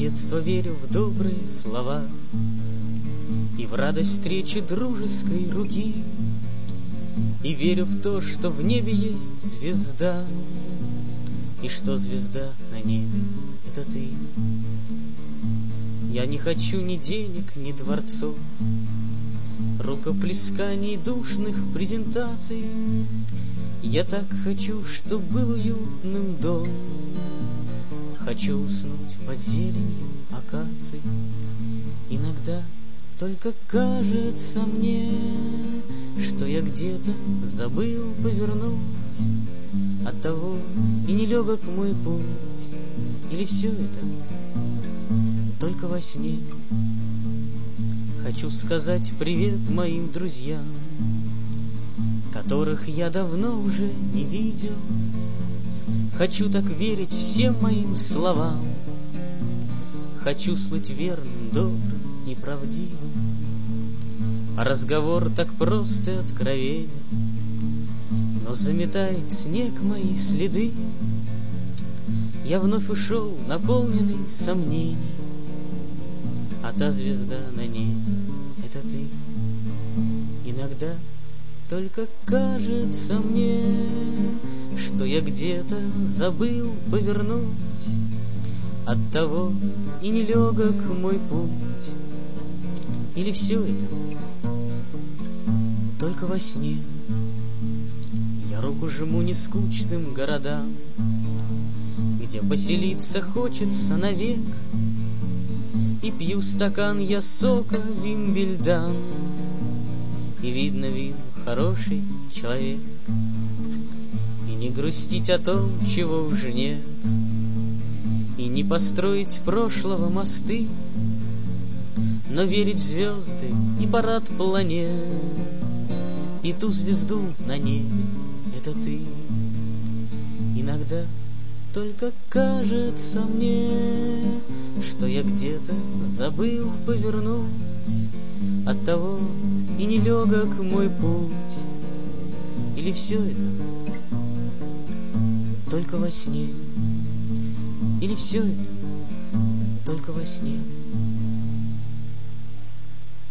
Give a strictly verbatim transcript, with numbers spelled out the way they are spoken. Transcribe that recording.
детства верю в добрые слова и в радость встречи дружеской руки, и верю в то, что в небе есть звезда, и что звезда на небе — это ты. Я не хочу ни денег, ни дворцов, рукоплесканий, душных презентаций. Я так хочу, чтоб был уютным дом, хочу уснуть под зеленью акаций. Иногда только кажется мне, что я где-то забыл повернуть, оттого и нелегок мой путь. Или все это только во сне? Хочу сказать привет моим друзьям, которых я давно уже не видел. Хочу так верить всем моим словам, хочу слыть верным, добрым и правдивым. А разговор так прост и откровенен, но заметает снег мои следы. Я вновь ушел, наполненный сомнений, а та звезда на небе — это ты. Иногда только кажется мне, что я где-то забыл повернуть, оттого и нелегок мой путь. Или все это только во сне? Я руку жму нескучным городам, где поселиться хочется навек, и пью стакан я сока Вимбельдан, и видно, вин хороший человек. И не грустить о том, чего уже нет, и не построить прошлого мосты, но верить в звезды и парад планет, и ту звезду на небе — это ты. Иногда только кажется мне, что я где-то забыл повернуть, оттого и нелегок мой путь. Или все это только во сне? Или все это только во сне?